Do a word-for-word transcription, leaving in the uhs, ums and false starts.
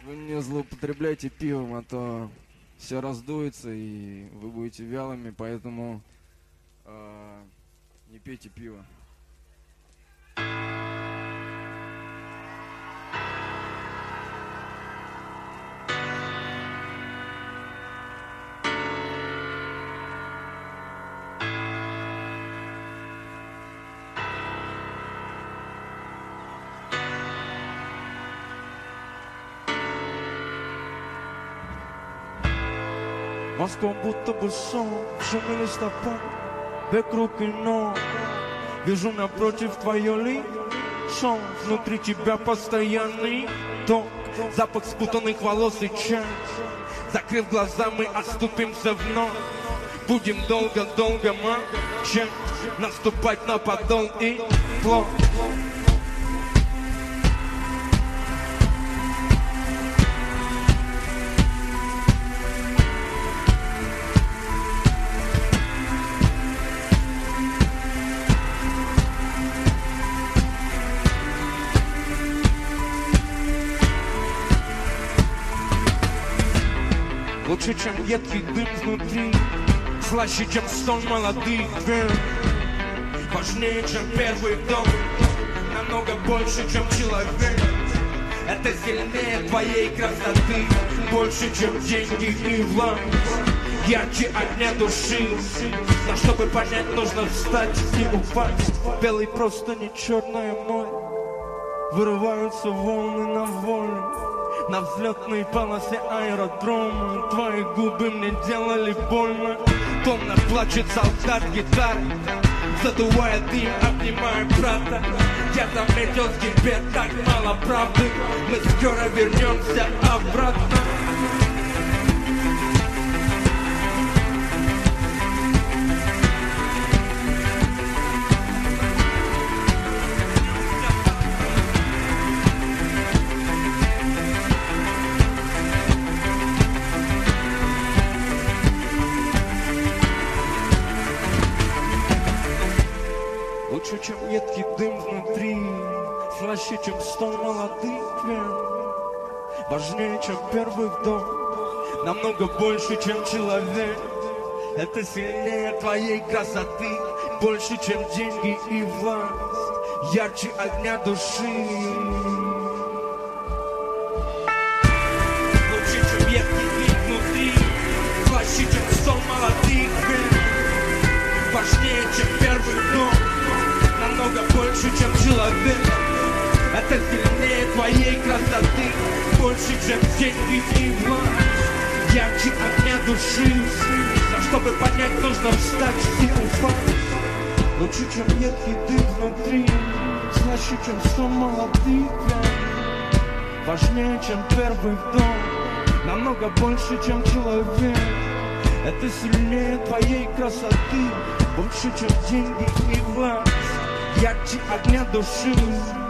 Вы не злоупотребляйте пивом, а то все раздуется и вы будете вялыми, поэтому э, не пейте пиво. Москва будто бы сон, шумный листопад, вокруг и ног. Вижу напротив твое лицо, внутри тебя постоянный ток. Запах спутанных волос и чай. Закрыв глаза, мы оступимся вновь. Будем долго-долго молчать, наступать на подол и плод. Лучше, чем едкий дым внутри, слаще, чем сон молодых вен. Важнее, чем первый вдох, намного больше, чем человек. Это сильнее твоей красоты, больше, чем деньги и власть. Ярче огня души, но чтобы понять, нужно встать и упасть. Белый просто не черное море, вырываются волны на волю. На взлетной полосе аэродрома твои губы мне делали больно. Томно плачет солдат гитары, задувая дым, обнимая брата. Я заметил в тебе так мало правды, мы скоро вернемся обратно. Лучше, чем едкий дым внутри, слаще, чем стон молодых вен. Важнее, чем первый вдох, намного больше, чем человек. Это сильнее твоей красоты, больше, чем деньги и власть. Ярче огня души. Лучше, чем едкий дым внутри, слаще, чем стон молодых вен. Важнее, чем первый вдох, намного больше, чем человек. Это сильнее твоей красоты, больше, чем деньги и власть. Ярче огня души, но чтобы понять, нужно встать и упасть. Лучше, чем едкий дым внутри, слаще, чем сон молодых вен. Важнее, чем первый вдох, намного больше, чем человек. Это сильнее твоей красоты, больше, чем деньги и власть. Ярче огня души.